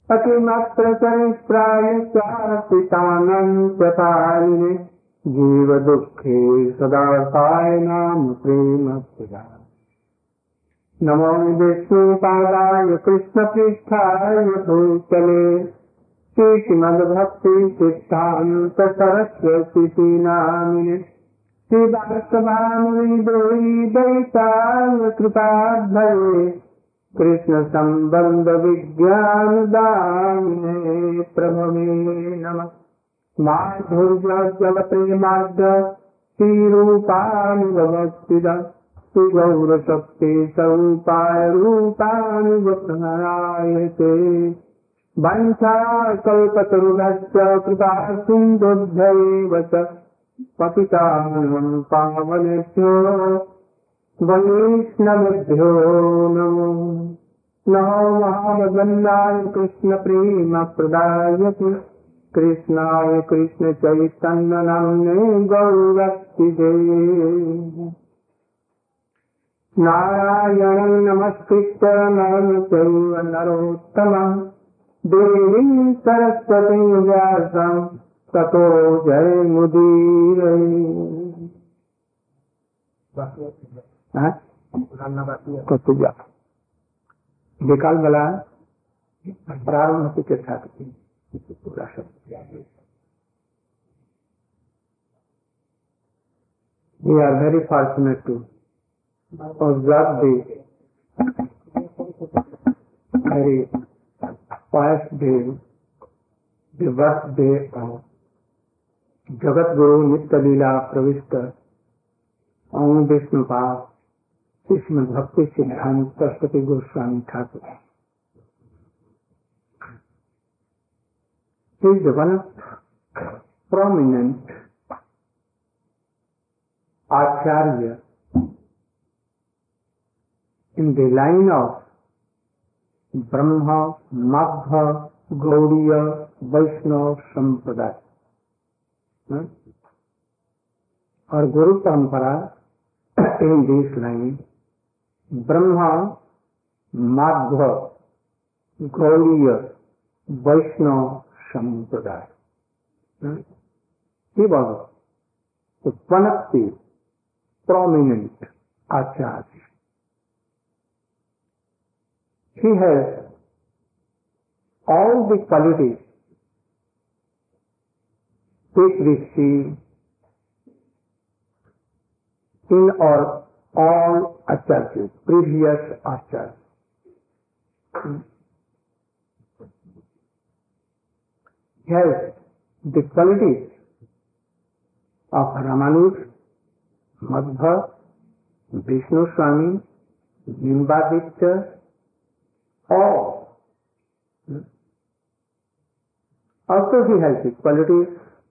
अतिमप्रचरित्रायितानन्त्यकारिणे जीवदुःखे सदा सायनां प्रेमप्रदाय नमो विष्णुपादाय कृष्णपृष्ठाय भूतले श्रीमद्भक्ति सिद्धान्त सरस्वती नामिने श्रीवासवामि दैताय कृपाभये कृष्ण संबंध विज्ञान दामिने प्रभवे नमः। माधुर्य जल प्रेमाद्य श्रीरूपाणि भक्तिदा गौर शक्ति स्वरूपाय रूपाणि वक्रायते वंशा कल्पतरुभ्यश्च कृपा सिन्धुभ्यैव च पतितानां पावनेभ्यो वैष्णवेभ्यो नमो नमो महावदन्नाय कृष्ण प्रेम प्रदायते कृष्णाय कृष्ण चैतन्य नाम्ने गौरक्तिदे नारायणं नमस्कृत्य नरं चैव नरोत्तमं देवीं सरस्वतीं व्यासं ततो जयमुदीरये। विकाल वाला प्रारंभ से चर्चा करती पूरा शब्द। We are very fortunate to observe the very pious day, the birthday of Jagat Guru Nitya Leela Pravishta Om Vishnupad Srimad Bhakti Siddhanta Saraswati Goswami Thakur. He is one prominent Acharya in the line of Brahma, Madhva, Gaudiya, Vaishnava Sampradaya. और गुरु परंपरा in this line Brahma, Madhva, Gaudiya, Vaishnava Sampradaya. He was one of the prominent acharyas. He has all the qualities which we see in our all acharyas, previous acharyas. He has the qualities of Ramanuja, Madhva, Vishnu Swami, Bimbaditya, all. Also he has the qualities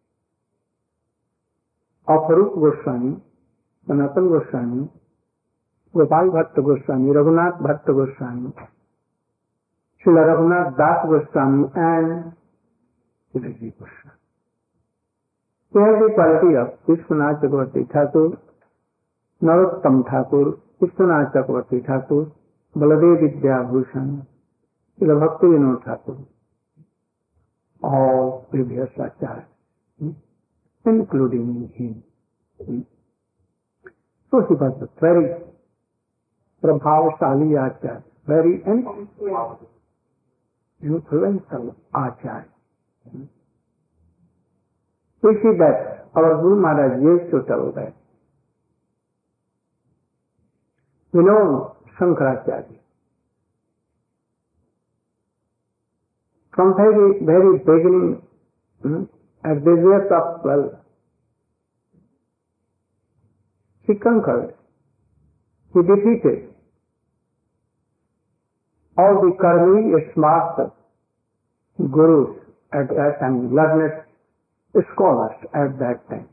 of Rupa Goswami, Sanatana Goswami, Gopal Bhatta Goswami, Raghunath Bhatta Goswami, Srila Raghunath Das Goswami and Sridaji Goswami. He has the quality of Vishwanath Chakravarti Thakur, Narottam Thakur, Vishwanath Chakravarti Thakur, Baladev Vidyabhushan, Srila Bhakti Vinod Thakur, all previous acharyas, including him. So he was a very prabhavashali acharya, very influential acharya. We see that our Guru Maharaj used to tell that. We know Shankaracharya. From very beginning, at the age of 12, he conquered, he defeated all the karmi smart gurus at that time, learned scholars at that time.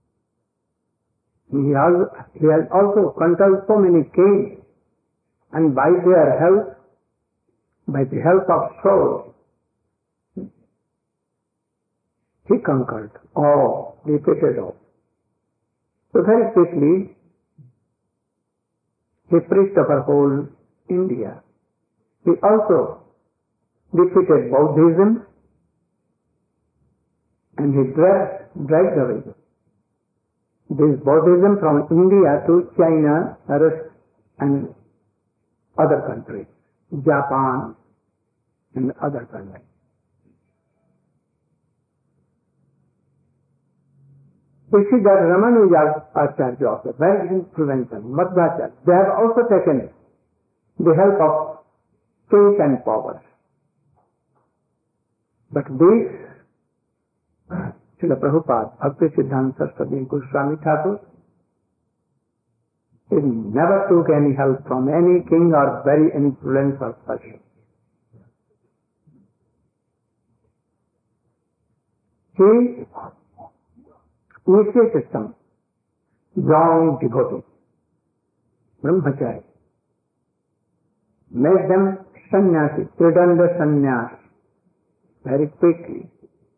He has also conquered so many kings, and by their help, by the help of souls, he conquered all, defeated all. So very quickly, he preached over whole India. He also defeated Buddhism, and he dragged away this Buddhism from India to China, Russia, and other countries, Japan, and other countries. We see that Ramanuja Acharya also, very influential, Madhvacharya, they have also taken the help of kings and powers. But these, Srila Prabhupada, Bhakti Siddhanta Saraswati Goswami Thakur, he never took any help from any king or very influential person. He initiated some young devotees, brahmachari, made them sannyasi, tridanda sannyas, very quickly.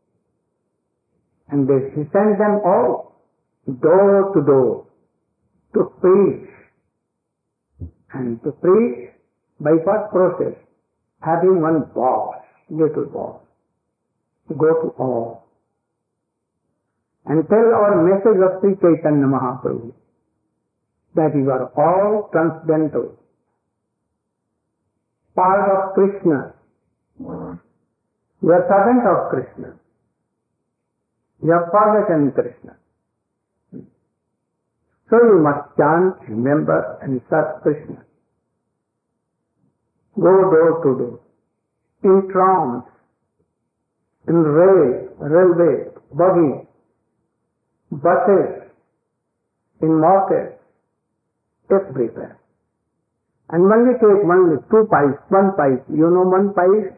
And they sent them all door to door to preach. And to preach by what process? Having one boss, little boss, to go to all and tell our message of Sri Chaitanya Mahaprabhu, that you are all transcendental, part of Krishna, you are servant of Krishna, you have forgotten Krishna. So you must chant, remember, and serve Krishna. Go door to door, in trams, in railway, buggy, buses, in markets, everywhere. And only take two pies, one pipe. You know one pipe?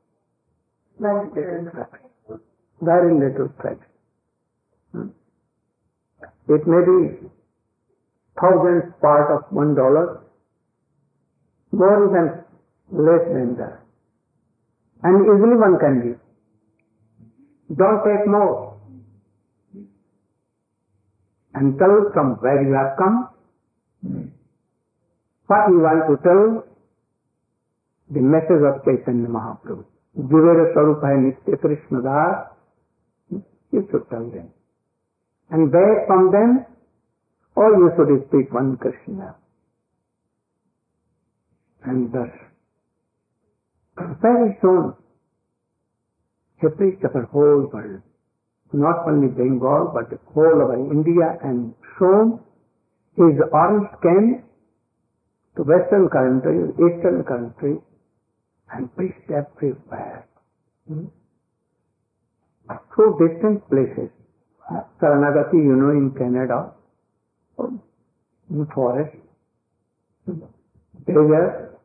Very little thread. It may be thousandth part of $1, more than less than that. And easily one can give. Don't take more. And tell from where you have come, what you want to tell, the message of Chaitanya Mahaprabhu. Jivera Swarupa Nitya Krishna Das, you should tell them. And beg from them, or you should speak one Krishna. And thus, very soon, he preached our whole world, not only Bengal, but the whole of India, and soon his arms came to Western countries, Eastern countries, and preached everywhere. Through distant places. Saranagati, you know, in Canada, in forest, desert,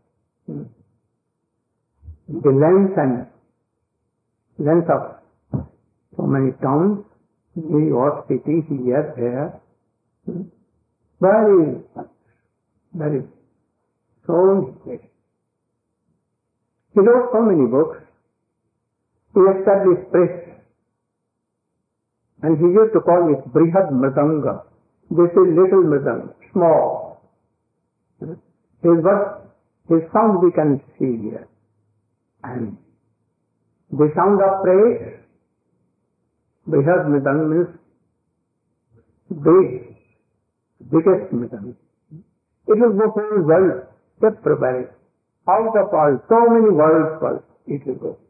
the length of so many towns, New York City, here, there, very, so many places. He wrote so many books. He established press. And he used to call it Brihad Mridanga. This is little mridanga, small. His sound we can see here. And the sound of praise, Brihad Mridanga means big, biggest mridanga. It will go whole world, everywhere. Out of all, so many worlds it will go.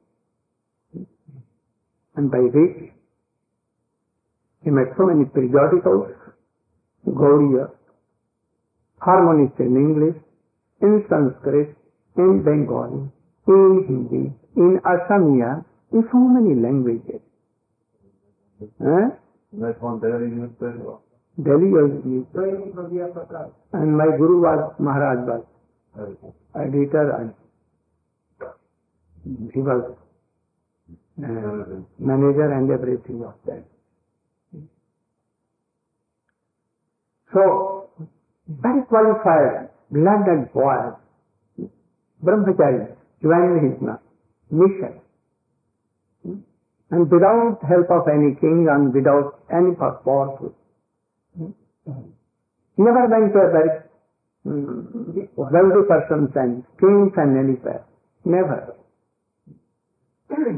And by this, he made so many periodicals, Gaudiya, harmonies in English, in Sanskrit, in Bengali, in Hindi, in Assamia, in so many languages. That's one Delhi newspaper. Delhi was newspaper. And my Guru was Maharaj was editor, and he was manager and everything of that. So, very qualified, learned boy, brahmachari, joined his mission. And without help of any king and without any powerful. Never went to a very wealthy persons and kings and anywhere. Never.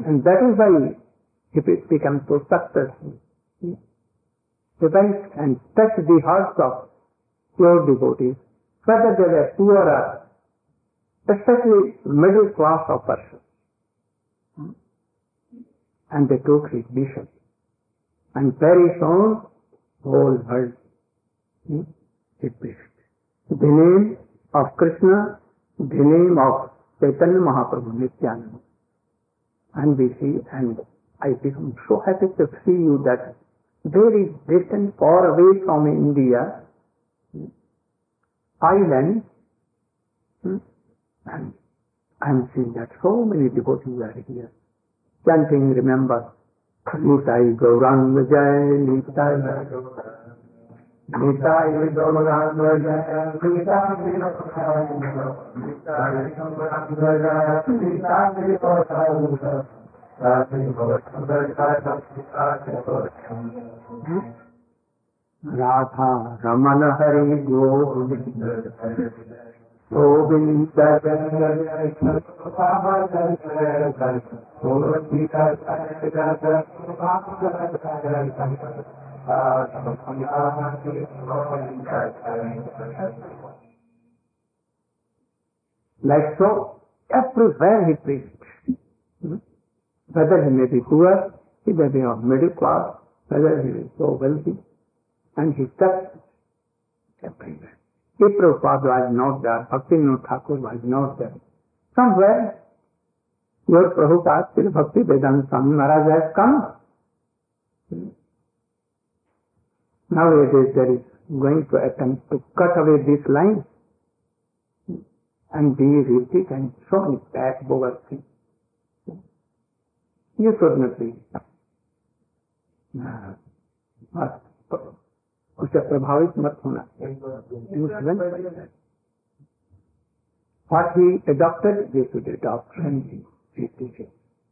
And that is why he becomes so successful. He went and touched the hearts of pure devotees, whether they were poor or especially middle class of persons. And they took his mission. And very soon, whole world he preached. The name of Krishna, the name of Chaitanya Mahaprabhu Nityananda. And we see, and I become so happy to see you that there is distant far away from India, island, and I am seeing that so many devotees are here, chanting, remember, Nitai Gauranga Jai, Nitai Gauranga Nitai Gauranga Jai, Nitai Radha Ramana Hari Govinda Govinda like so, everywhere he preached. Whether he may be poor, he may be of middle class, whether he is so wealthy, and he touched everywhere. If Prabhupada was not there, Bhaktivinoda Thakur was not there, somewhere your Prabhupada, Sri Bhakti Vedanta Swami Maharaj has come. Nowadays there is going to attempt to cut away this line and be repeat and so many bad bogus things. You should not be. उससे प्रभावित मत होना. What he adopted, we should adopt and he teaches.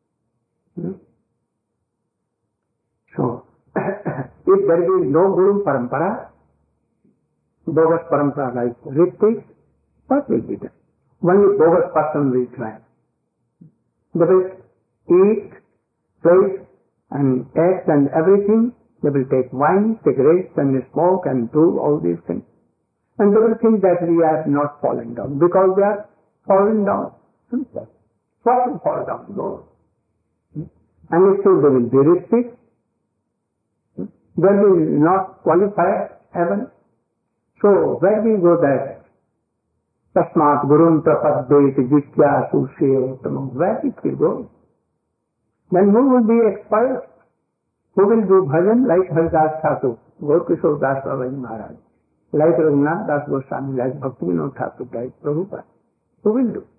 So, if there is no Guru Parampara, bogus Parampara like Ritik, what will be done? Only bogus person will try. They will eat, play, and act and everything. They will take wine, cigarettes, and smoke, and do all these things. And they will think that we are not falling down, because they are falling down themselves. What will fall down? No. And still they will be risky. They will not qualify heaven. So where we go that Tasmat Gurun Prapaddeti Jitya Susya Uttamam, where it will go? Then who will be expired? Who will do bhajan like Haridas Thakur, Gaur Kishore Das Babaji Maharaj, like Raghunath Das Goswami, like Bhaktivinoda Thakur, like Prabhupada? Who will do?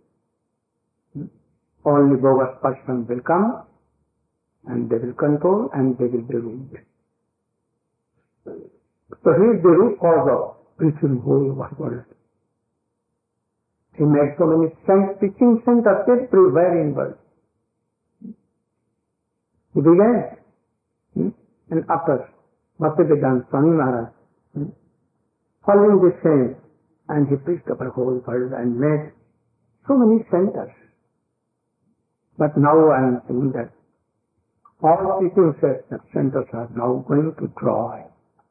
Only bogus person will come and they will control and they will be ruled. So he is the root cause of preaching whole world. He made so many saints, teaching saints everywhere in the world. He began. And after Bhaktivedanta Swami Maharaj, following the same, and he preached over the whole world and made so many centers. But now I am saying that all teaching centers are now going to dry.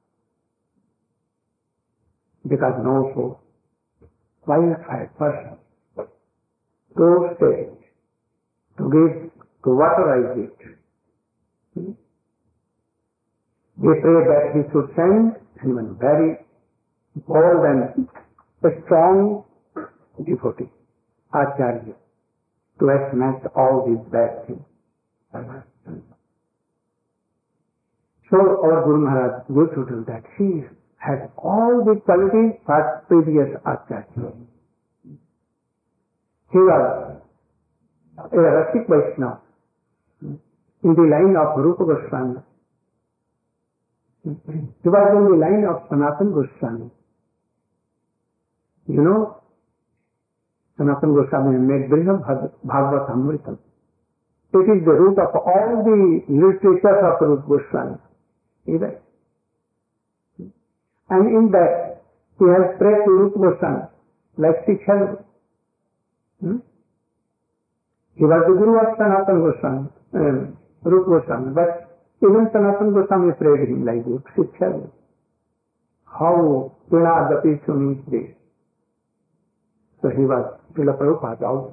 Because no so qualified person to stay, to give, to waterize it. We pray that we should send anyone very bold and strong devotee, Acharya, to smash all these bad things. So our Guru Maharaj goes to do that. He had all the qualities for previous Acharya. He was a Rasik Vaishnava in the line of Rupa Goswami. He was in the line of Sanatana Goswami. You know, Sanatana Goswami made Briham Bhagavad Amritam. It is the root of all the literatures of Rupa Goswami. Even. And in that, he has prayed to Rupa Goswami, like Sikha. He was the Guru of Sanatana Goswami. Rupa Goswami, but even Sanatana Goswami prayed him like this. Shiksha, how Pinadapi Suni this. So he was Srila Prabhupada also.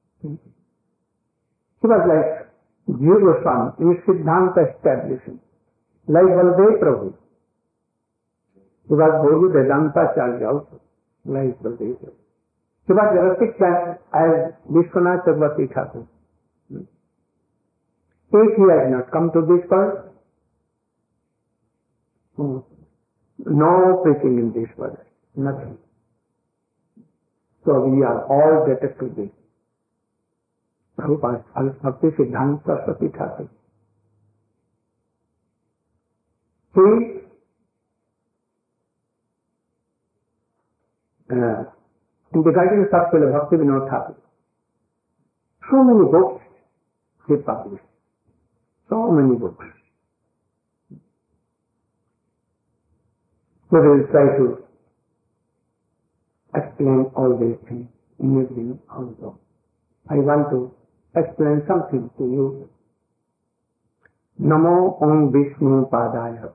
He was like Jiva Goswami in Siddhanta establishing, like Baldev Prabhu. He was Bhogi Vedanta Acharya also, like Baldev Prabhu. He was Rasik as Vishwanath Chakravarti Thakur. If he has not come to this world, no preaching in this world, nothing. So we are all debted to this. Prabhupada, Bhakti Siddhanta Saraswati Thakur. He in the guidance of Srila Bhakti Vinod Thakur, so many books he published. So many books. We will try to explain all these things in evening also. I want to explain something to you. Namo Om Vishnu Padaya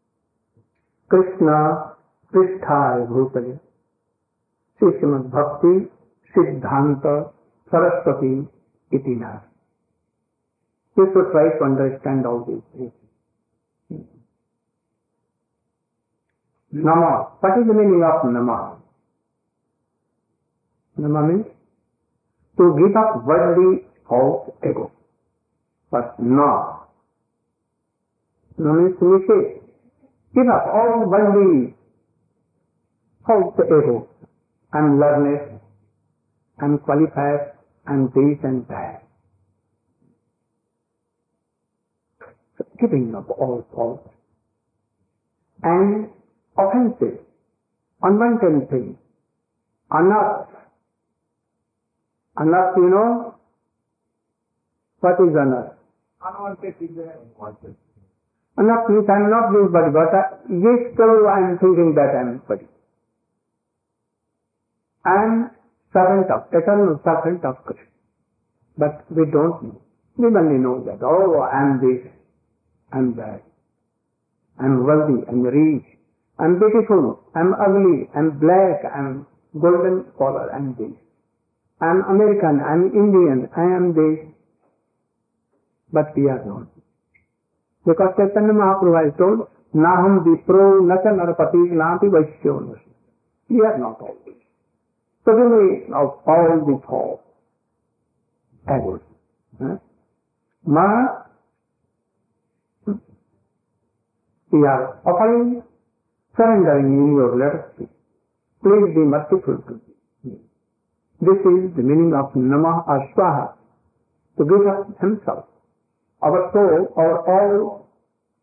Krishna Pristhaya Bhutale Srimad Bhakti Siddhanta Saraswati Itinas. You should try to understand all these things. Nama. What is the meaning of Nama? Nama means to give up worldly false ego. But Na. Na means to say, give up all worldly false ego. I am learned, I am qualified, I am this and that. So giving up all false and offensive, unwanted things. Anath. Anath, you know? What is anath? Unwanted things are unwanted. Anath means I am not this body, but yes, still I am thinking that I am body. I am eternal servant of Krishna. But we don't know. We only know that, oh, I am this, I am that. I am wealthy, I am rich, I am beautiful, I am ugly, I am black, I am golden scholar, I am this. I am American, I am Indian, I am this. But we are not. Because Chaitanya Mahaprabhu has told, Naham Vipro Nacha Narapati Napi Vaishyo. We are not all this. So we of all the false egos. Ma, we are offering, surrendering in your letter. Please be merciful to me. This is the meaning of Namah or Swaha, to give up himself. Our soul, our all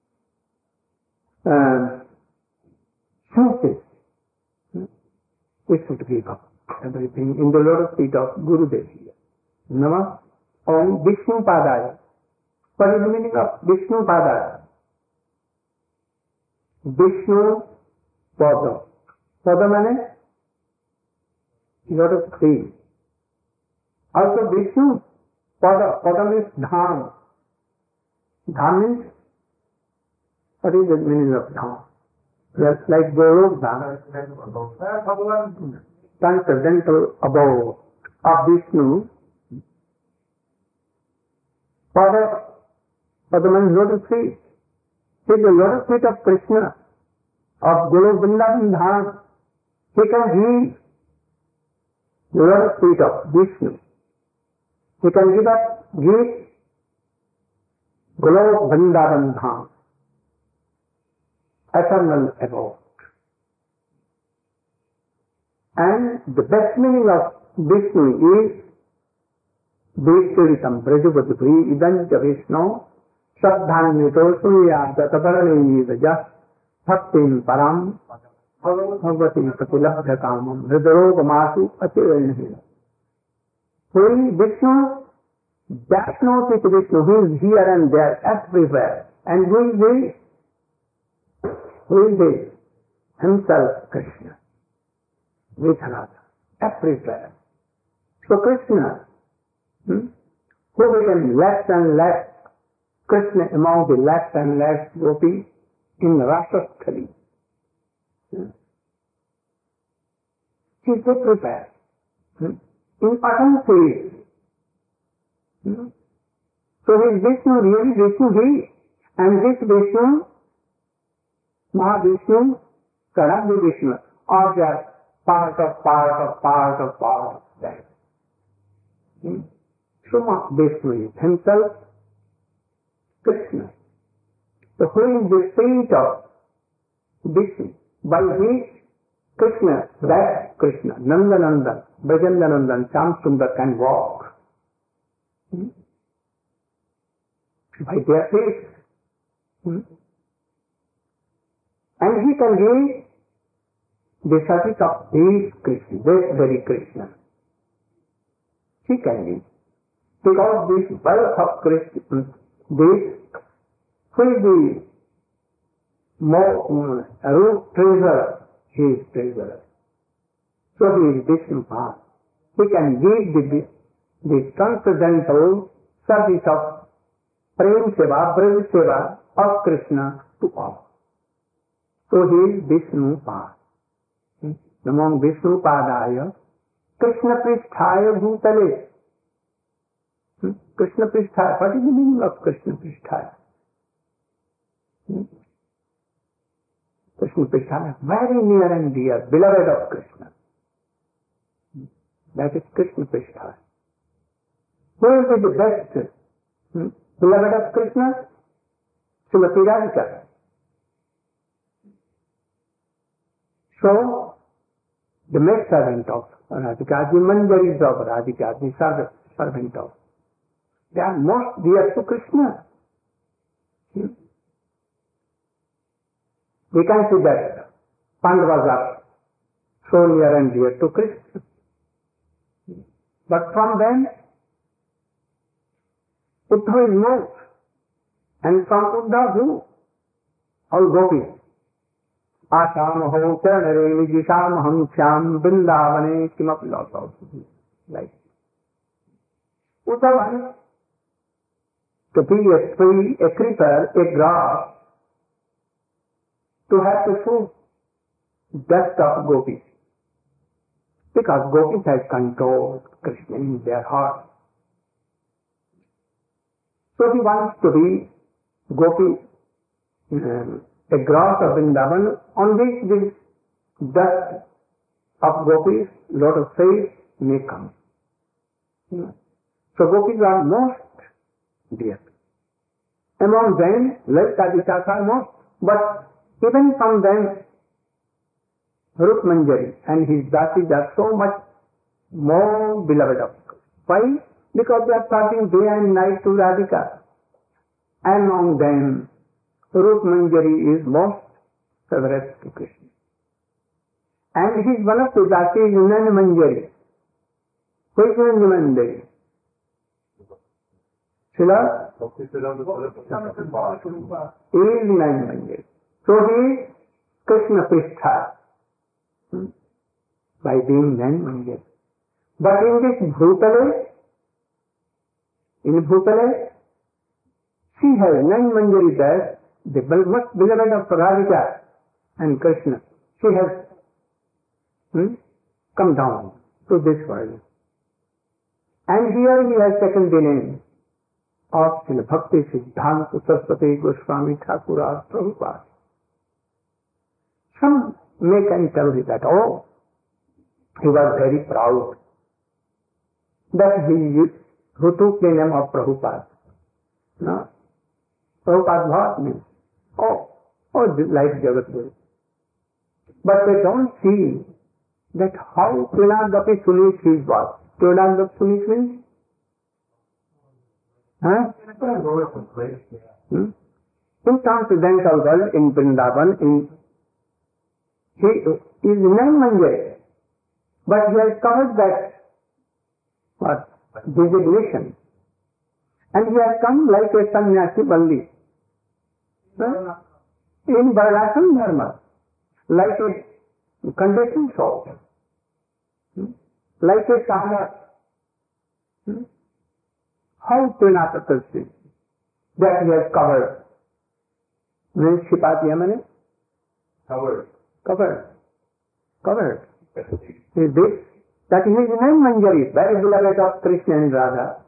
senses, we should give up everything in the lotus feet of Gurudev. Namah Om Vishnu Padaya. What is the meaning of Vishnu Padaya? Vishnu Pada. Pada means lotus feet. Also Vishnu Pada. Pada means Dham. Dham means, what is the meaning of Dham? Just like Golok Dham. Transcendental abode of Vishnu. Pada means lotus feet. See the lotus feet of Krishna, of Golok Vrindavan Dham. He can heal the lotus feet of Vishnu. He can give Golok Vrindavan Dham, eternal abode. And the best meaning of Vishnu is Vishritam Brajavadubhi Idanja Vishnu Saddhanito Surya Dataparani Vaja Bhaktin Param Bhagavati Patilabdha Kamam Hridarogamasu Atiranahi. So Vishnu, that knows it Vishnu, who is here and there, everywhere. And who is he? Who is he? Himself, Krishna. Vithalada, everywhere. So Krishna, who became less and less Krishna among the lakhs and lakhs gopis in Rasasthali. He is so prepared. In autumn phase. So he is Vishnu, really Vishnu he. And this Vishnu, Mahavishnu, Kadabhi Vishnu, are just part of that. So Vishnu is himself Krishna. So who is the saint of Vishnu? By which Krishna, that Krishna, Nandanandan, Brajandanandan, Shamsundar can walk. By their faith. And he can give the service of this Krishna, this very Krishna. He can give. Because this birth of Krishna, this will be more root treasure, he is treasure. So he is Vishnupada. He can give the transcendental service of Prem Seva, Braj Seva of Krishna to all. So he is Vishnupada. Among Vishnupadaya, Krishna Pristhaya Bhutale. Krishna Pristhaya, what is the meaning of Krishna Pristhaya? Krishna Pristhaya, very near and dear, beloved of Krishna. That is Krishna Pristhaya. Who is the best beloved of Krishna? Srimati Radhika. So, the maid servant of Radhika, the manjaris of Radhika, the servant of, they are most dear to Krishna. We can see that Pandavas are so near and dear to Krishna. But from them, Uddhava is moved. And from Uddhava who? All gopis. Asam ho chanare vijisham ham shyam vrindavane kimapi lots. Like Uddhava to be a tree, a creeper, a grass, to have to show dust of gopis. Because gopis have controlled Krishna in their heart. So he wants to be gopi, a grass of Vrindavan on which this dust of gopis, lotus faith, may come. So gopis are most dear. Among them, Lalita Vikas are most, but even from them, Rup Manjari and his dasis are so much more beloved of Krishna. Why? Because they are passing day and night to Radhika. Among them, Rup Manjari is most favorite to Krishna. And his one of the dasis is Nan Manjari. Who is Nan Manjari? Srila? Is Nan Manjari. So he is Krishna Prishtha by being Nan Manjari. But in this Bhutale, she has Nan Manjari there, the most beloved of Radhika and Krishna. She has come down to this world. And here he has taken the name of Srila Bhakti Siddhanta Saraswati Goswami Thakura Prabhupada. Some may can tell you that, oh, he was very proud that who took the name of Prabhupada. No? Prabhupada what means? Oh, like Jagat Guru. But they don't see that how Trinagapi Sunis he was. Trinagapi Sunis means? In transcendental world, in Vrindavan, he is Nan Manjari, but he has covered that designation. And he has come like a sannyasi Bandi. In Varnashram Dharma, like a conditioned soul, like a sadhak. How Trinakata is that he has covered. Means Shipatiya means Covered. Covered. Is this? That is his name Manjari, very beloved of Krishna and Radha.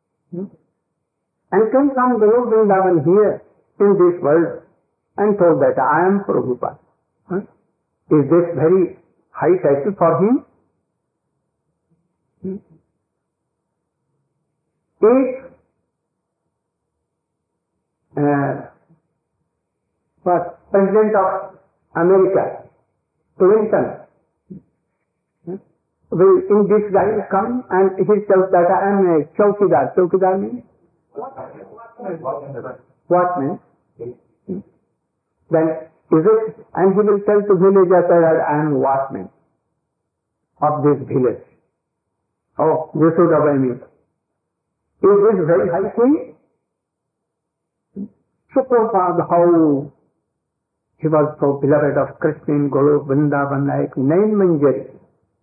And came from Guru Vrindavan here in this world and told that I am Prabhupada. Is this very high title for him? If President of America, Clinton, will in disguise come and he tells that I am a Chowkidar. Chowkidar means? Watchman. Then is it? And he will tell to villagers that I am watchman of this village. Oh, you should obey me. Is this very high thing? So Prabhupada, how he was so beloved of Krishna in Guru Vrindavan like Nain Manjari.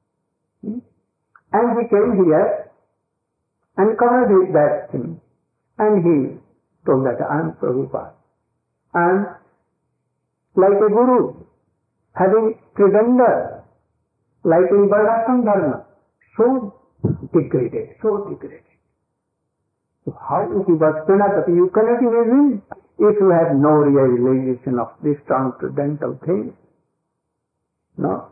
And he came here and covered that thing. And he told that I am Prabhupada. And like a guru, having Tridanda, like in Varnashram Dharma, so degraded. So how he was Pranatati, you cannot imagine if you have no realization of this transcendental thing. No.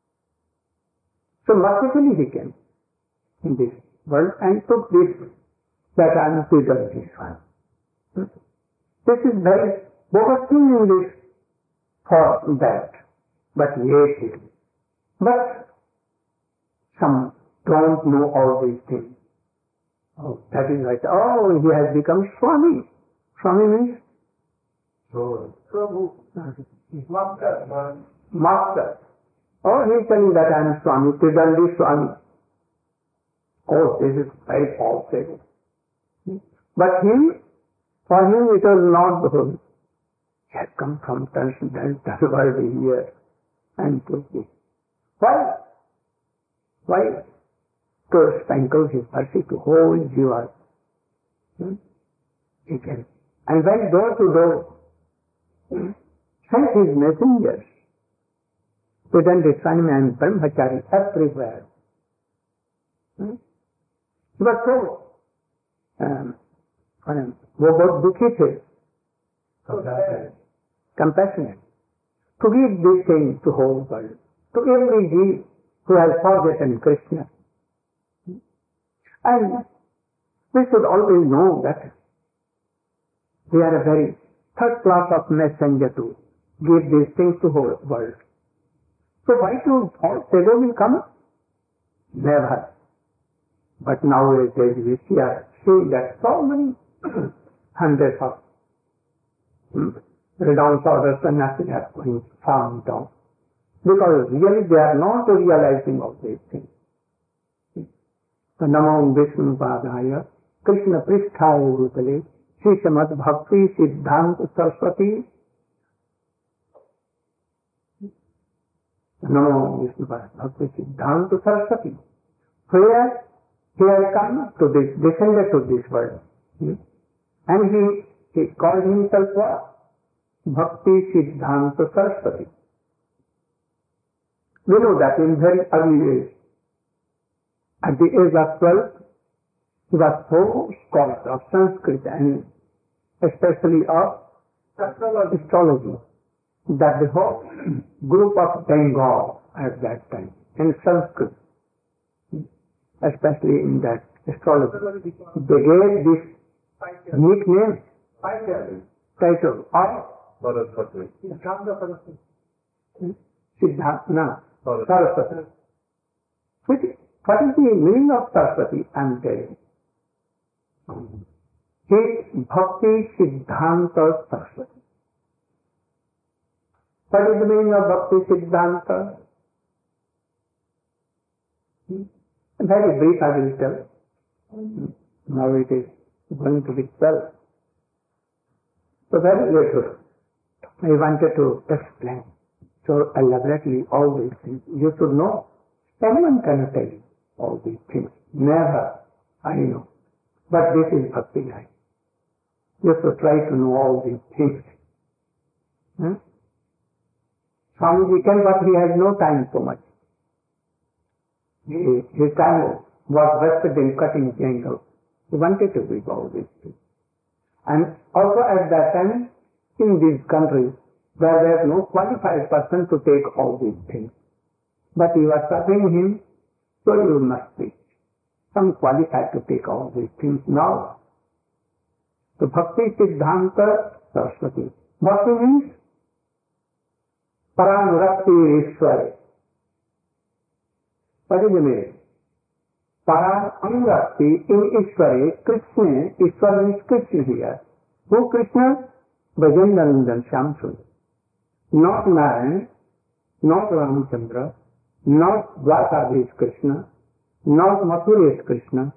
So mercifully he came in this world and took this, that I am Peter this one. This is very bogus thing in this for that. But yet, but some don't know all these things. Oh, that is right. Oh, he has become Swami. Swami means? Prabhu. Master. Oh, he is telling that I am Swami, Tridandi Swami. Oh, this is very false statement. But for him it was not the whole. He has come from transcendental world here and took this. Why? Why? To sprinkle his mercy to whole jiva. He can. And went door to door, sent his messengers. Vedanta Swami and Brahmachari everywhere. But so, वो बहुत दुखी थे, compassionate, to give this thing to whole world, to every Jew who has forgotten Krishna. And we should always know that we are a very third class of messenger to give these things to whole world. So why should false ego will come? Never. But nowadays we see that so many hundreds of renounced orders and nothing are going found down. Because really they are not realizing of these things. So Namo Vishnu Padaya Krishna Pristhaya Bhutale Shri Srimad Bhakti Siddhanta Saraswati Namo Vishnu Padaya Bhakti Siddhanta Saraswati. Where he has come to this, descended to this world. And he called himself what? Bhakti Siddhanta Saraswati. We know that in very early age, at the age of 12, he was so scholar of Sanskrit and especially of astrology that the whole group of Bengal at that time in Sanskrit, especially in that astrology, they gave this nickname, title of Siddhanta Saraswati. What is the meaning of Saraswati? I am telling. His Bhakti Siddhanta Saraswati. What is the meaning of Bhakti Siddhanta? Very brief I will tell. Now it is going to be 12. So very little. I wanted to explain so elaborately all these things. You should know. Anyone cannot tell you all these things. Never. I know. But this is Bhakti life. You should try to know all these things. Swamiji can, but he has no time so much. His time was wasted in cutting jangles. He wanted to read all these things. And also at that time, in these countries, there was no qualified person to take all these things. But you are serving him, so you must be some qualified to take all these things now. So Bhakti Siddhanta Saraswati. What means? Paranurati Ishwari. What is the meaning? Paranurati in Ishwari, Krishna, Ishwar means Krishna here. Who Krishna? Brajendanandan Shyamsundar. Not Narayan, not Ramchandra, not Dwarkadhish Krishna, not Mathura's Krishna.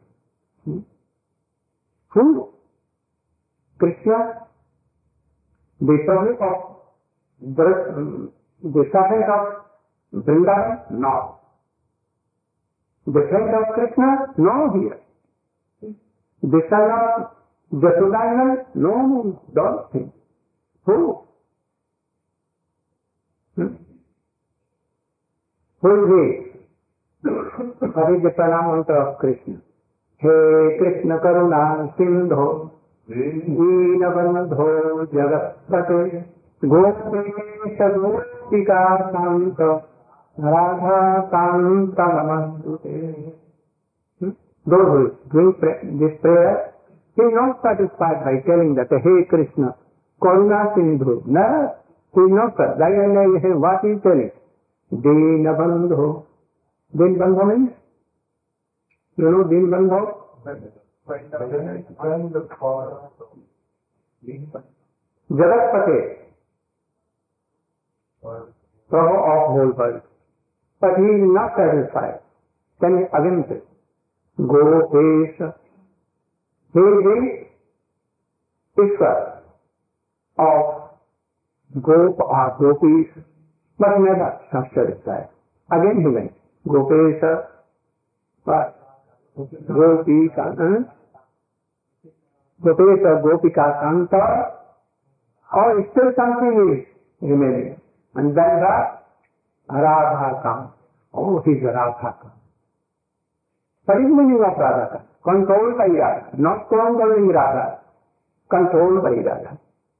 Who? Krishna, the servant of the servant of Vrindavan? No. The friend of Krishna? No here. The son of Jasudana? No, don't think. Who? Who is he? What is the pranam mantra of Krishna? He Krishna Karuna Sindho Deenabandho Jagatpate Gopesha Gopika Santa Radha Santa Namastute. Those who doing this prayer, he is not satisfied by telling that, Hey Krishna, Karuna Sindhu. No, he is not satisfied. What he is telling? Deenabandho. Deenabandho means? You know Deenabandho? Jagatpate, Prabhu of whole world. But he is not satisfied. Then he again says, Gopesha. He is Ishwar of Gop or Gopis, but never satisfied. Again he went, Gopesha, but Gopika, Gopesha, Gopika, Santa, or still something is remaining. And then the Radha comes. Oh, he's a Radha comes. What is the meaning of Radha? Controlled by Radha, not controlling Radha, controlled by Radha.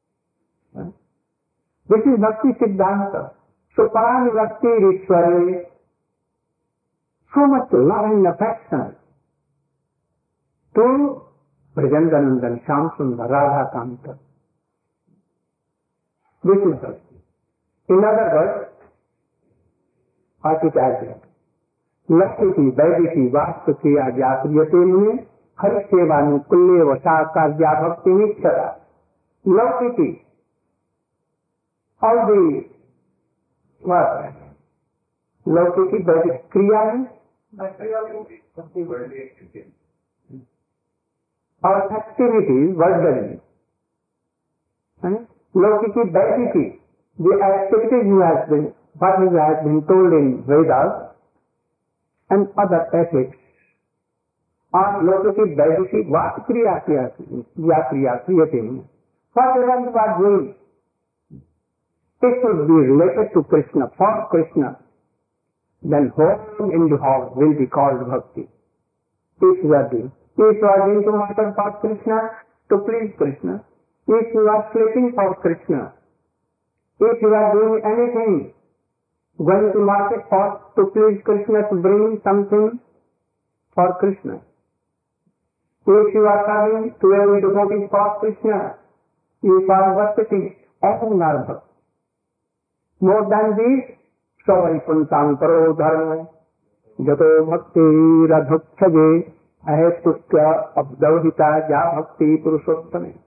This is Bhakti Siddhanta. So Paranurati Ishwari, so much love and affection to Brajendanandan Shyamsundar Radha Kanta. This is Bhakti. In other words, what it has Lakshiti, Vaidiki, Vastuki, Ajapriyate, Harisevanu, Kulle, Vasaka, Bhakti, Nikshara. Lakshiti, all the what? Lakshiti, Vaidik, Kriya, or activities, verbally. Lakshiti, Vaidiki, the activities what has been told in Vedas, and other ethics are located Vaidiki, what Kriya creating. Whatever you are doing, it should be related to Krishna, for Krishna. Then whole individual will be called Bhakti. If you are doing to matter for Krishna, to please Krishna. If you are sleeping for Krishna, if you are doing anything, going to market for to please Krishna, to bring something for Krishna. If you are serving to every devotee for Krishna, you are worshipping all Narva. More than this, Savari Punsam Paro Dharma, Jato Bhakti Radhukshaje, Ahestukya Abdavhita Ja Bhakti Purushottame.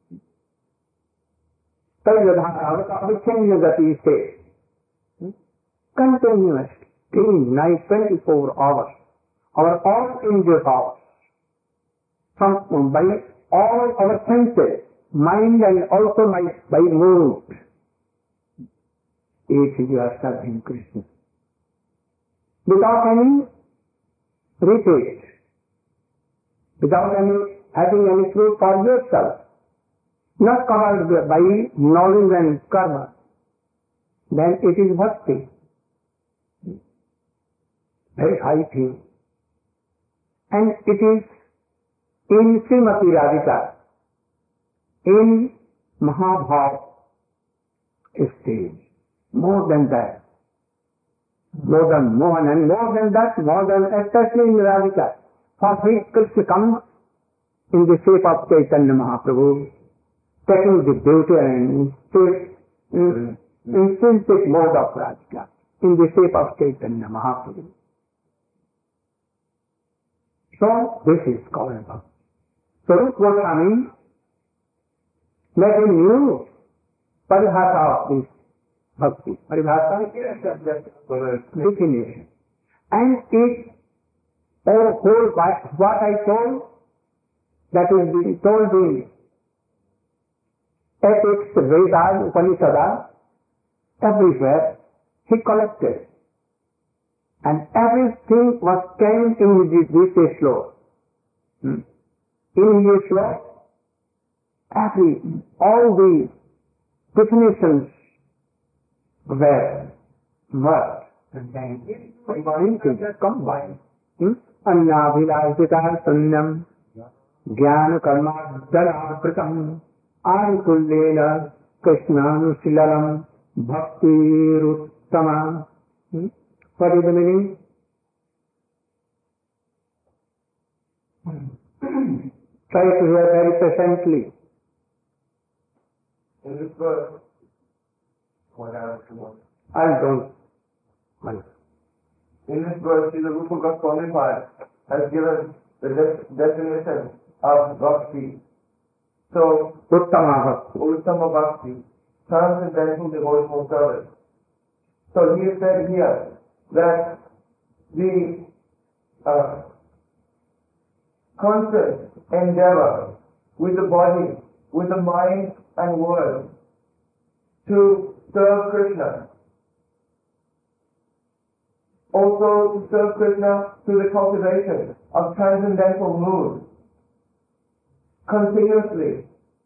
Gati says, continuously, day, night, 24 hours, our all injured hours, from by all our senses, mind and also by mood, each you are serving Krishna. Without any repeat, without any having any fruit for yourself, not covered by knowledge and karma, then it is bhakti. Very high thing. And it is in Srimati Radhika, in Mahabhav stage. More than that. More than Mohan, and more than that, more than especially in Radhika. For Sri Krishna comes in the shape of Chaitanya Mahaprabhu, taking the beauty and intrinsic mode of Radhika, in the shape of Chaitanya Mahaprabhu. So, this is called bhakti. So, Rupa Goswami made a new paribhasa of this bhakti. Paribhasa is definition. And it whole what I told, that is being told in ethics, Vedas, Upanishads, everywhere, he collected. And everything was came in this slope. In his slope, all the definitions were merged and then combined. Annabhilasita sunyam jnana karma dalapritam arikullena krishnanushilalam bhaktiruttama. What is the meaning? Try to hear very patiently. In this verse, I don't mind. In this verse, Srila Rupa Goswami has given the definition of bhakti. So, Uttama Bhakti, transcendental devotional service. So he has said here that the constant endeavor with the body, with the mind and word to serve Krishna, also to serve Krishna through the cultivation of transcendental mood, continuously,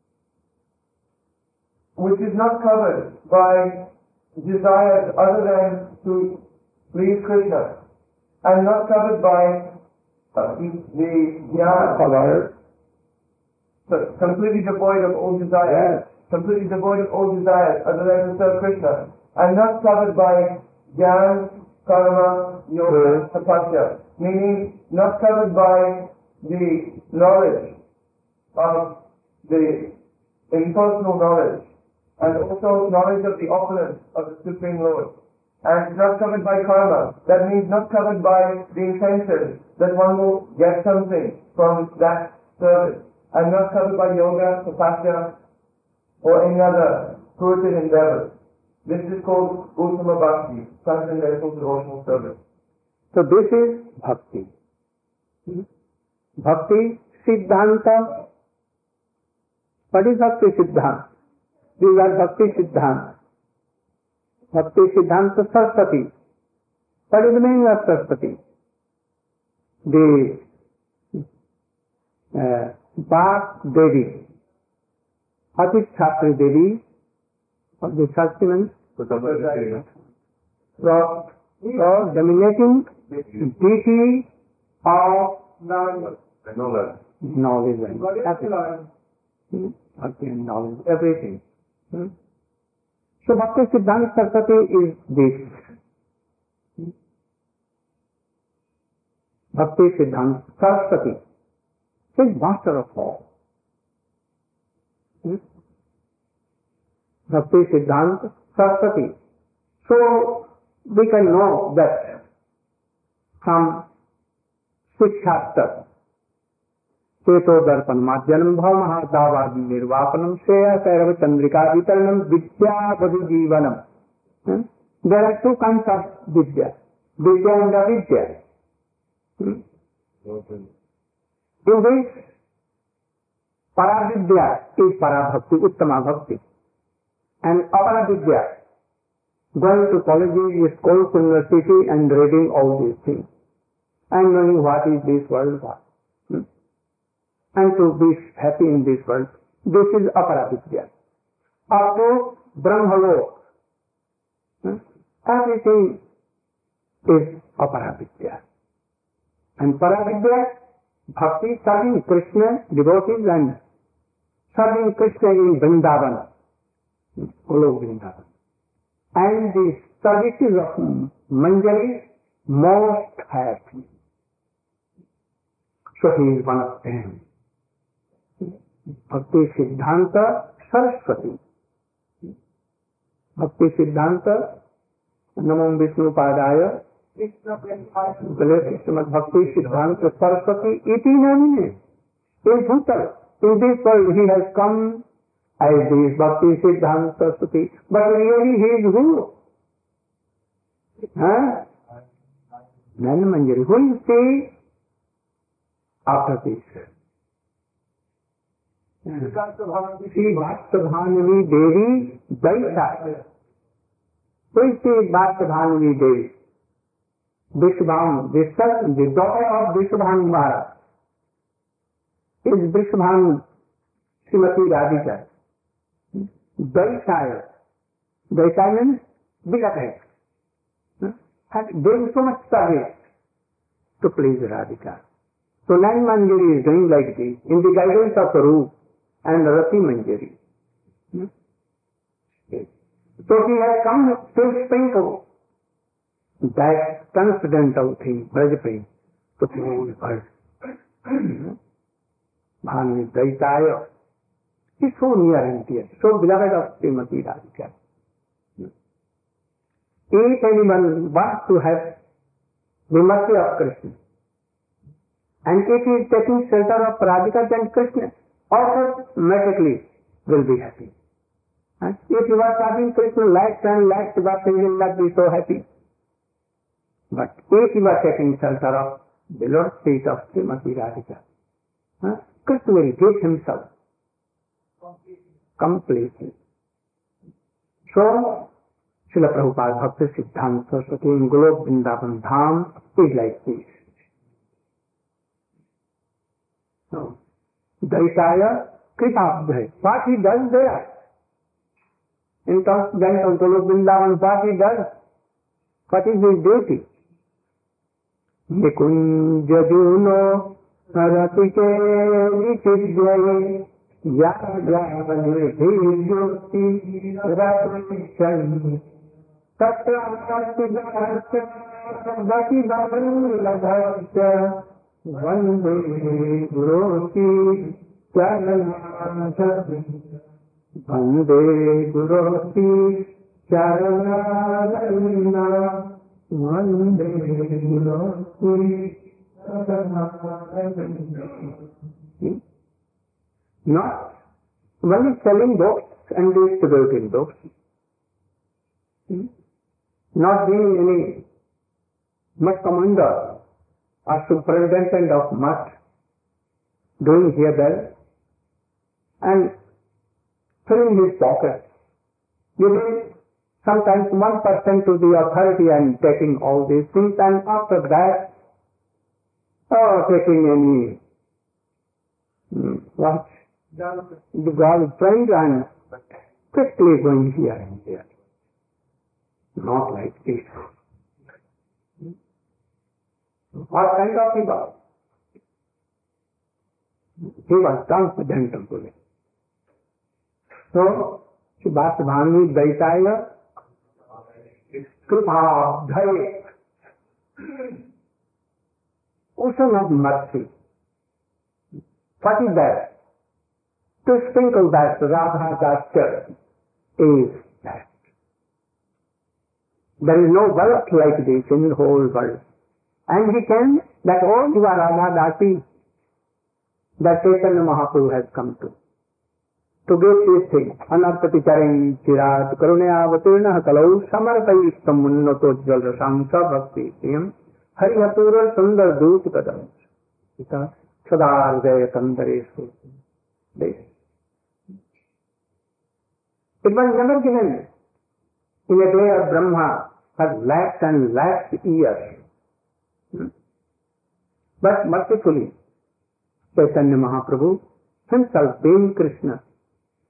which is not covered by desires other than to please Krishna, and not covered by the jnana, so completely devoid of all desires, completely devoid of all desires other than to serve Krishna, and not covered by jnana, karma, yoga, tapasya, meaning not covered by the knowledge of the impersonal knowledge, and also knowledge of the opulence of the Supreme Lord. And not covered by karma. That means not covered by the intention that one will get something from that service. And not covered by yoga, tapasya, or any other spiritual endeavors. This is called Uttama Bhakti, transcendental devotional service. So this is bhakti. Bhakti Siddhanta. What is Bhakti Siddhanta? These are Bhakti Siddhanta. Bhakti Siddhanta Saraswati. What is the meaning of Saraswati? The Bhak Devi. What is Chhatri Devi? What is Chhatri? So, dominating deity of knowledge. Bhakti and knowledge, everything. So Bhakti Siddhanta Saraswati is this. Bhakti Siddhanta Saraswati. She is master of all. Bhakti Siddhanta Saraswati. So we can know that from 6 chapters. चेतो दर्पण माध्यम भव महादावाद निर्वापनम श्रेय कैरव चंद्रिका वितरणम विद्या बधु जीवनम. There are 2 kinds of vidya and avidya. In this, paravidya is parabhakti, uttama bhakti, and aparavidya, going to colleges, schools, university, and reading all these things, and knowing what is this world, and to be happy in this world. This is Aparavidya. Up to Brahmalok, everything is Aparavidya. And Paravidya, bhakti, serving Krishna, devotees, and serving Krishna in Vrindavan, all over Vrindavan. And the services of Manjari, most happy. So he is one of them. Bhakti Siddhanta Saraswati. Bhakti Siddhanta Namo Vishnu Padaya Bhakti Siddhanta Saraswati iti namine. In Bhutal, in this world he has come as this Bhakti Siddhanta Saraswati, but really he is who? Nana Manjari. Who you see after this? Shri Bhaktavanavi Devi Daita. Who is Shri Bhaktavanavi Devi? Vrishabhanu, the daughter of Vrishabhanu Maharaj. Is Vrishabhanu Srimati Radhika. Daitaya. Daitaya means beloved. Doing so much service to please Radhika. So Nana Manjari is doing like this in the guidance of Rup and Rati Manjari. So he has come to sprinkle that transcendental thing, Brajapin, to the whole world. Bhanu Daitaya is so near and dear, so beloved of Srimati Radhika. If anyone wants to have the mercy of Krishna, and if he is taking shelter of Radhika, then Krishna automatically will be happy. And if you are serving Krishna lakhs and lakhs, but he will not be so happy. But if you are taking shelter of the Lord's feet of Srimati Radhika, Krishna will give himself completely. So, Srila Prabhupada Bhakti Siddhanta Saraswati in Golok Vrindavan Dham is like this. So, Daitaya Kritabdhaya. What he does there? In transcendental Golok Vrindavan, what he does? What is his duty? Nikunja Juno Saratike Nichidyaye Yagravani Jyoti Ratrishani Tatra Sattidharcha Bhakti Vande Guroti Charanachati Vande Guroti Charanachati Vande Guroti Charanachati. Not only selling books and distributing books, not being any much commander or superintendent of much, doing here there, and filling his pockets, giving sometimes 1% to the authority and taking all these things, and after that, taking any the girlfriend and quickly going here and there. Not like this. What kind of he was? He was transcendental to me. So, Shibhasabhanu Daitaya Kripabdhaye, ocean of mercy. What is that? To sprinkle that Radha Dasya is that. There is no wealth like this in the whole world. And he can, that all you are Radha Dasi, that Chaitanya Mahaprabhu has come to give this thing. Anarpati charing chirat karunaya avatirna kalau samarpai samunnato jal sangsa bhakti siyam harihatura sundar dut kadam. Ita sadar jaya kandaresu. It was never given in a day of Brahma for lakhs and lakhs years. But mercifully, Chaitanya Mahaprabhu, himself being Krishna,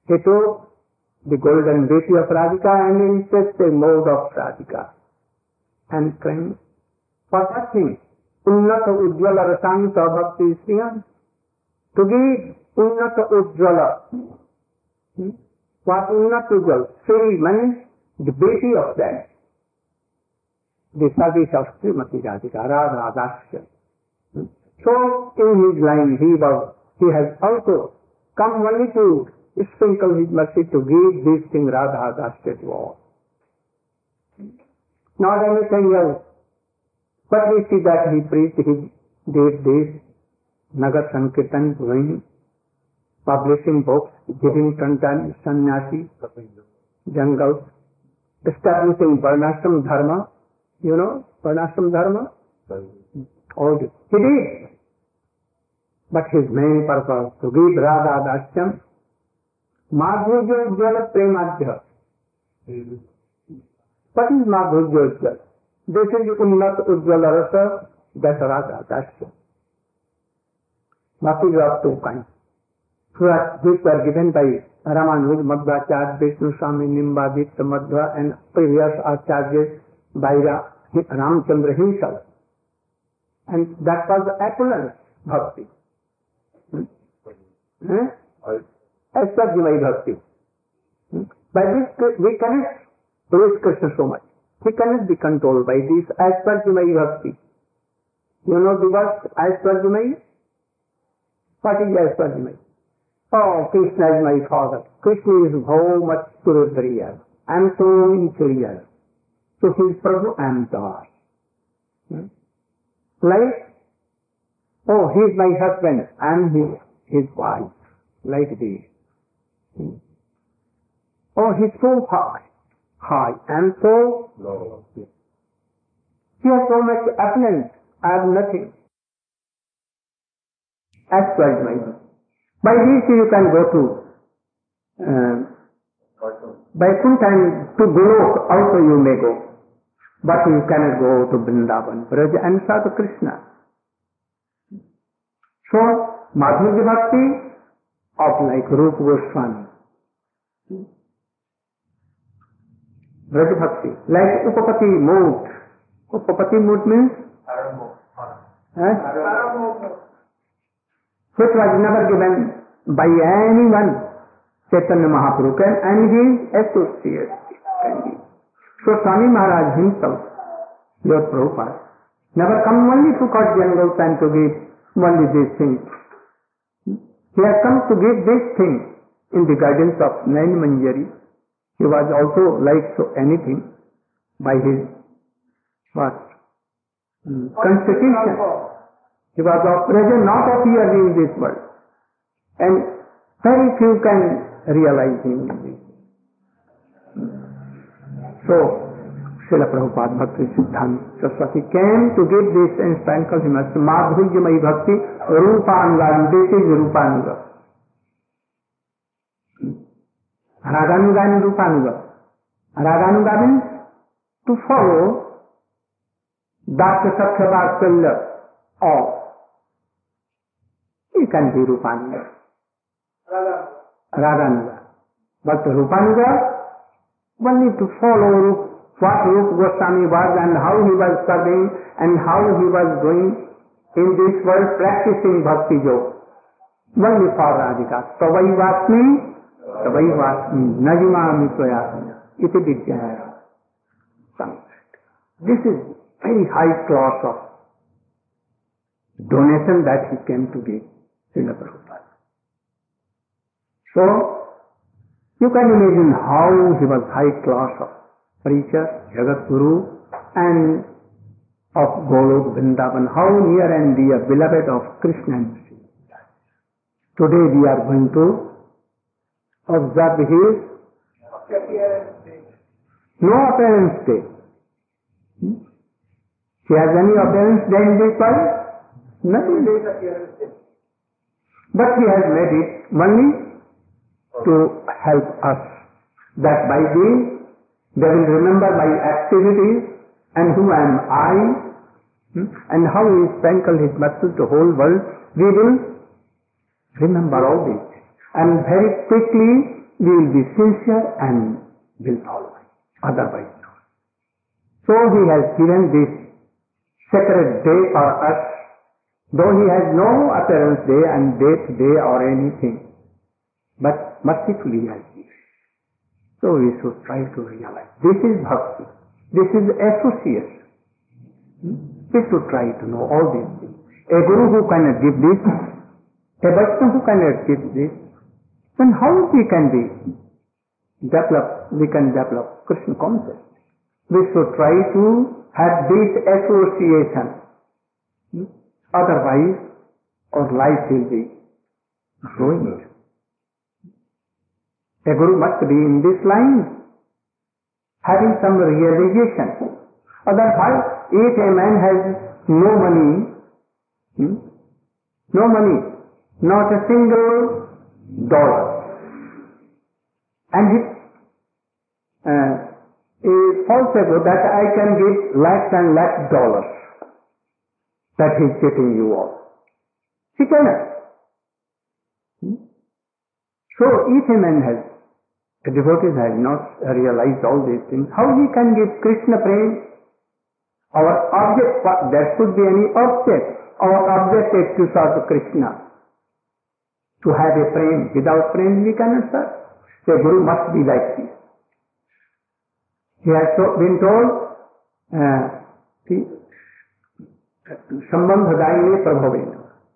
He took the golden beauty of Radhika and insist the mode of Radhika. And friends, for that thing, Unnata Ujjvala Rasanta Bhakti Sriyan, to give Unnata Ujjvala. What Unnata Ujjvala? Sri means the beauty of that. The service of Srimati Radhika, Radha Dasya. So in his line he has also come only to sprinkle his mercy to give this thing Radha Dasya to all. Not anything else. But we see that he preached, he did this, Nagar Sankirtan going, publishing books, giving tantan, sannyasi, jungles, establishing Varnashram Dharma. You know Varnashram Dharma? All this. He did. But his main purpose, to give Radha Dasyam, Madhurya Ujjala Premadhya. What is Madhurya Ujjala? This is Unnat Ujjala Rasa, that's Radha Dasyam. Bhakti is of two kinds. These were given by Ramanuj, Madhvacharya, Vishnu Swami, Nimbaditya, Madhva and previous acharyas by Ramchandra himself. And that was Apollo Bhakti. Aishwarjamai Bhakti. By this we cannot praise Krishna so much. He cannot be controlled by this Aishwarjamai Bhakti. You know the word Aishwarjamai? What is Aishwarjamai? Oh, Krishna is my father. Krishna is so much superior. I am so inferior. So he is Prabhu, I am God. Like, oh, he is my husband, I am his wife. Like this. Oh, he is so high, and so low. He has so much opulence, I have nothing. Aishwarjamai. By this you can go to Vaikuntha and to Golok also you may go. But you cannot go to Vrindavan, Braj and Sadhu Krishna. So, Madhurya Bhakti of like Rupa Goswami. Braj Bhakti, like Upapati mood. Upapati mood means? Which was never given by anyone, Chaitanya Mahaprabhu and his associates. So Swami Maharaj himself, your Prabhupada, never come only to cut jungles and to give only these things. He has come to give this thing in the guidance of Nain Manjari. He was also like so anything by his what? Constitution. He was present, not appeared in this world. And very few can realize him in this. So, Srila Prabhupada Bhakti Siddhanta Saraswati came to give this and sprinkle him as Madhurya Bhakti Rupanuga. This is Rupanuga. Raganuga and Rupanuga. Raganuga means to follow Dakya Sakya Vatsalya or it can be Rupanuga. Raganuga. But Rupanuga only to follow what Rupa Goswami was and how he was serving and how he was doing in this world practicing Bhakti Yoga. Only for Radhika. Tavai Vasmi, Najimami Toyasmi, Iti Vidyaya. This is very high class of donation that he came to give Srila Prabhupada. So, you can imagine how he was high class of preacher, Jagat Guru, and of Golok Vrindavan, how near and dear, beloved of Krishna and Sri. Today we are going to observe his no appearance day. He has any appearance day in this world? Nothing. But he has made it only to help us, that by this they will remember my activities and who am I, and how he sprinkled his mercy to the whole world. We will remember all this, and very quickly we will be sincere and will follow him. Otherwise, no. So he has given this sacred day for us, though he has no appearance day and day or anything, but mercifully he has given. So we should try to realize. This is bhakti. This is association. We should try to know all these things. A guru who cannot give this, a Vaishnava who cannot give this, then how we can develop Krishna consciousness? We should try to have this association. Otherwise, our life will be ruined. A guru must be in this line, having some realization. Otherwise, if a man has no money, not a single dollar, and he false ego that I can give lakhs and lakhs dollars, that he is getting you all. He cannot. So if a man has, a devotee has not realized all these things, how he can give Krishna praise? Our object, there should be any object. Our object is to serve Krishna. To have a prem. Without prem we cannot serve. The Guru must be like this. He has been told, Sambandhadayine Prabhavena.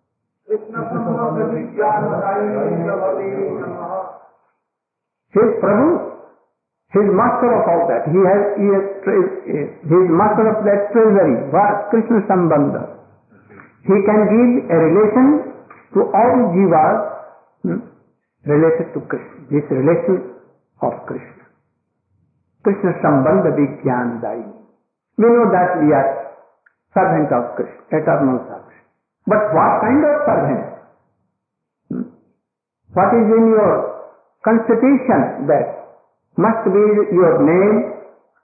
His Prabhu, his master of all that. He is master of that treasury, Krishna Sambandha. He can give a relation to all jivas related to Krishna. This relation of Krishna. Krishna Sambandha Vigyan Dayi. We know that we are servant of Krishna, eternal servant. But what kind of servant? What is in your constitution that must be your name,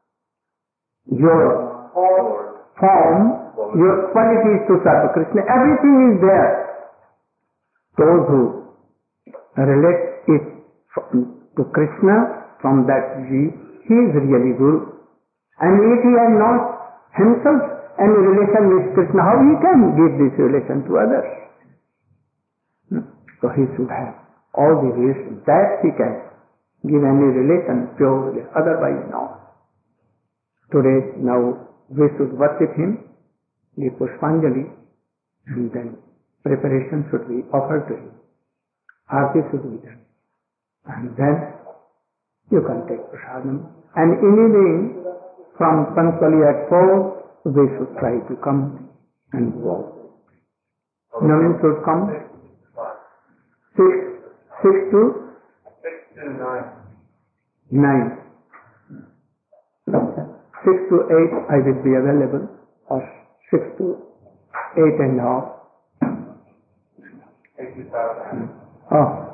your form, your qualities to serve Krishna. Everything is there. Those who relate it to Krishna from that view, he is really good. And if he has not himself any relation with Krishna, how he can give this relation to others? So he should have all the relations that he can give any relation purely, otherwise no. Today, now we should worship him, give Pushpanjali, and then preparation should be offered to him. Aarti should be done. And then you can take prasadam. And in the evening, from punctually at 4, we should try to come and go. No one should come. 6 to 9. 6 to 8 I will be available, or 6 to 8 and a half. Oh.